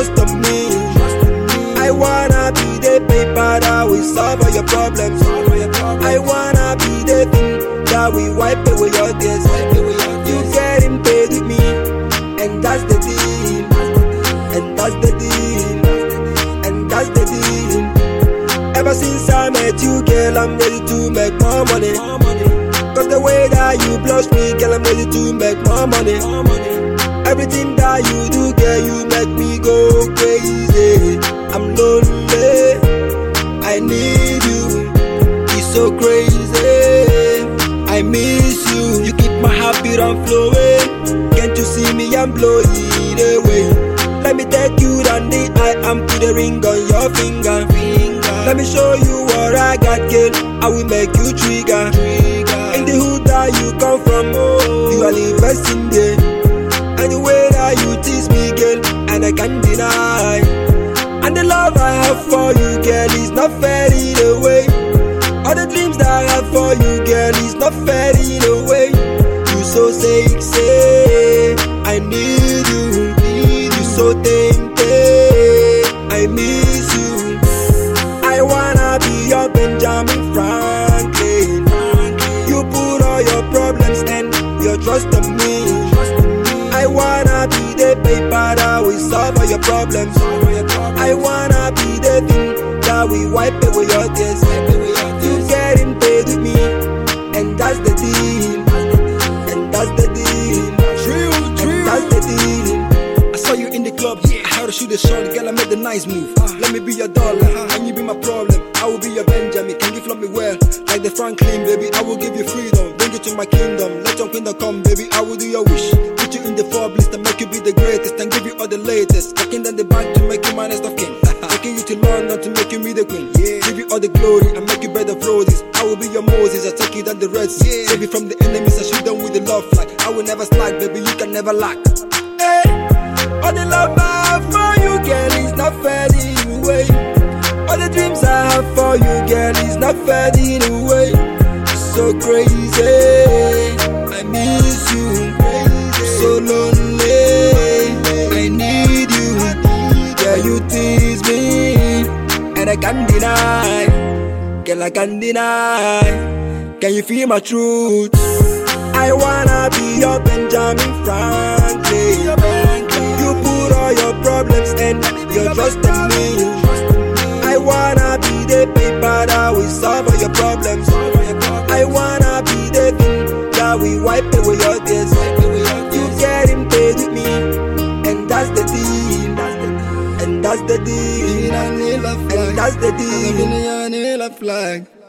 trust on me. I wanna be the paper that will solve all your problems. I wanna be the thing that will wipe away your tears. You getting paid with me, and that's the deal. And that's the deal. And that's the deal. Ever since I met you, girl, I'm ready to make more money. Cause the way that you blush me, girl, I'm ready to make more money. Everything that you do, girl, you make me go crazy. I'm lonely, I need you. It's so crazy, I miss you. You keep my heartbeat on flowing. Can't you see me? I'm blowing away. Let me take you down the aisle and put a ring on your finger. Let me show you what I got, girl. I will make you trigger. In the hood that you come from, you are the best in there. And the way that you tease me, girl, and I can't deny. And the love I have for you, girl, is not fading away. All the dreams that I have for you, girl, is not fading away. You so sexy, I need you. You so tempted, I miss you. I wanna be your Benjamin Franklin. You put all your problems and your trust on me. I wanna be the paper that will solve all your problems. I wanna be the thing that will wipe away your tears. You getting paid with me, and that's the deal. And that's the deal. And that's the deal. I saw you in the club, I had to shoot a shot, girl, I made the nice move. Let me be your dollar, and you be my problem. I will be your Benjamin, can you flop me well? Like the Franklin, baby, I will give you freedom. Bring you to my kingdom, let your kingdom come, baby, I will do your wish. Put you in the Forbes list and make you be the greatest, and give you all the latest. Taking down the bank to make you my next of kin. Taking you to London to make you me the queen. Give you all the glory and make you better Roses. I will be your Moses, I take you down the Red Sea. Save you from the enemies and shoot them with the love flag. I will never slack, baby, you can never lack. Hey, all the love I have for you, girl, is not fading away. All the dreams I have for you, girl, is not fading away. It's so crazy, I miss you. So lonely, I need you. Yeah, you tease me, and I can't deny. Girl, I can't deny. Can you feel my truth? I wanna be your Benjamin Franklin. You put all your problems and your trust in me. I wanna be the paper that will solve all your problems. I wanna be the thing that will wipe away your tears. You getting paid with me, and that's the deal. And that's the deal. And that's the deal. Flag.